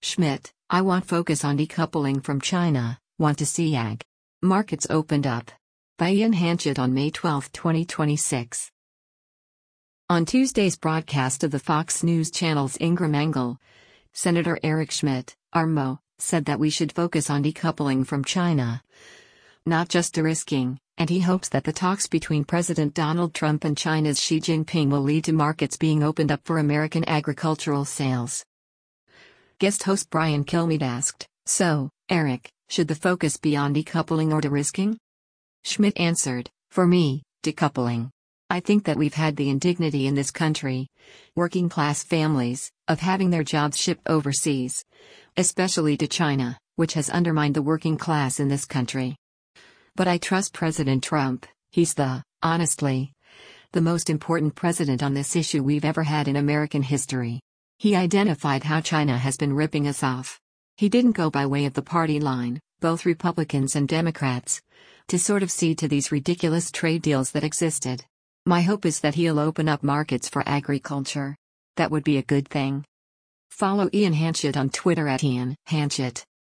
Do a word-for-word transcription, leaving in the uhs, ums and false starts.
Schmidt, I want focus on decoupling from China, want to see ag. Markets opened up. By Ian Hanchett on May twelfth, twenty twenty-six. On Tuesday's broadcast of the Fox News Channel's Ingram Angle, Senator Eric Schmidt, R M O, said that we should focus on decoupling from China, not just de-risking, and he hopes that the talks between President Donald Trump and China's Xi Jinping will lead to markets being opened up for American agricultural sales. Guest host Brian Kilmeade asked, "So, Eric, should the focus be on decoupling or de-risking?" Schmidt answered, "For me, decoupling. I think that we've had the indignity in this country, working class families, of having their jobs shipped overseas, especially to China, which has undermined the working class in this country. But I trust President Trump. He's the, honestly, the most important president on this issue we've ever had in American history. He identified how China has been ripping us off. He didn't go by way of the party line, both Republicans and Democrats, to sort of cede to these ridiculous trade deals that existed. My hope is that he'll open up markets for agriculture. That would be a good thing." Follow Ian Hanchett on Twitter at Ian Hanchett.